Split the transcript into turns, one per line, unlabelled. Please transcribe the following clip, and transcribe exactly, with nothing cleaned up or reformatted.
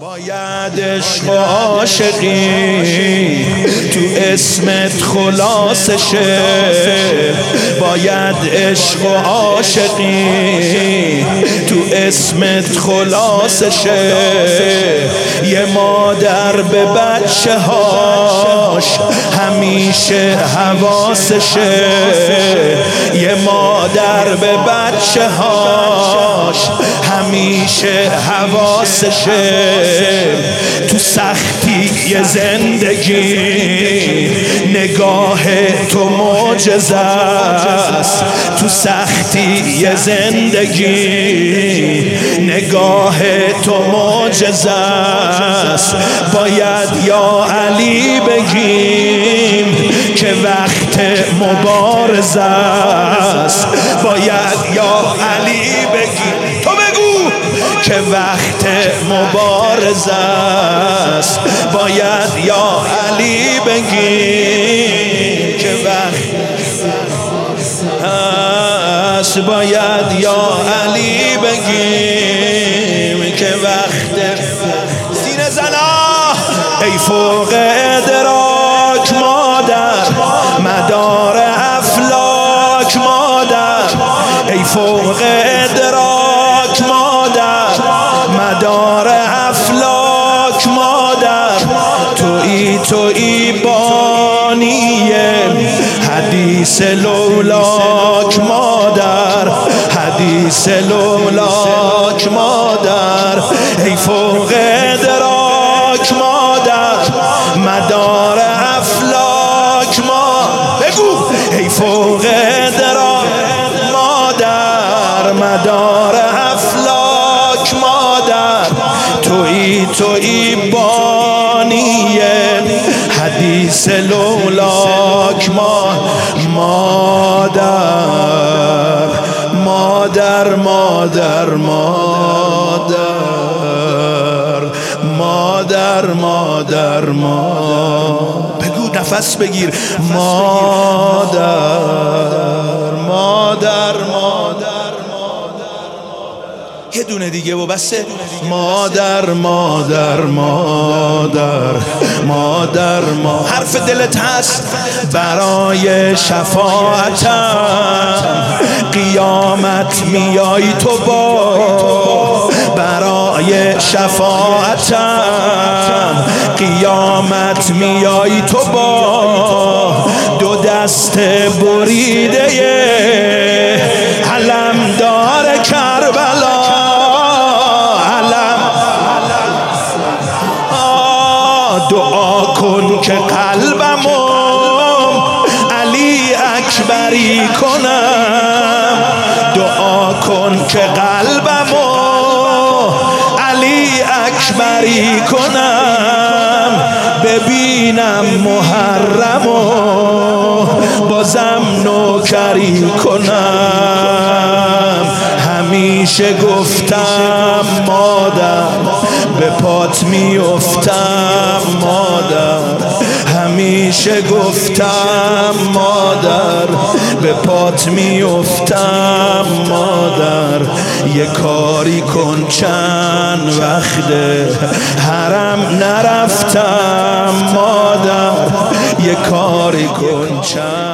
باید عشق و عاشقی تو اسمت خلاص شه، باید عشق و عاشقی تو اسمت خلاص شه. یه مادر به بچه هاش همیشه حواسشه، یه مادر به بچه هاش همیشه حواسشه. تو سختی یه زندگی نگاه تو معجزه است، تو سختی یه زندگی نگاه تو معجزه است. باید یا علی بگیم که وقت مبارزه است، باید یا علی بگیم، تو بگو که وقت مبارزه است. باید یا علی بگیم که وقت است، باید یا علی بگیم که وقت. سینه زنا ای فوق ادراک مادر، مدار افلاک مادر، ای فوق ادراک مادر، مدار افلاک مادر. تویی تویی بانیه حدیث لولاک مادر، حدیث لولاک مادر. ای فوق ادراک مادر، مدار افلاک مادر. بگو ای فوق ادراک مادر، مدار افلاک مادر. تویی تویی بانیه حدیث لولاک مادر، مادر مادر مادر مادر مادر مادر. بگو نفس بگیر. مادر مادر مادر یه دونه دیگه و بسه. مادر مادر مادر مادر ما حرف دلت هست برای شفاعتم، قیامت میای تو با برای شفاعتم، قیامت میای تو با دو دست بریده علمدار کربلا. دعا کن که قلبمو علی اکبری کنم، دعا کن که قلبمو علی اکبری کنم. ببینم محرمو بازم نوکری کنم. همیشه گفتم مادر به پات میافتم مادر، همیشه گفتم مادر به پات میافتم مادر. یه کاری کن چند وقته حرم نرفتم مادر، یه کاری کن چند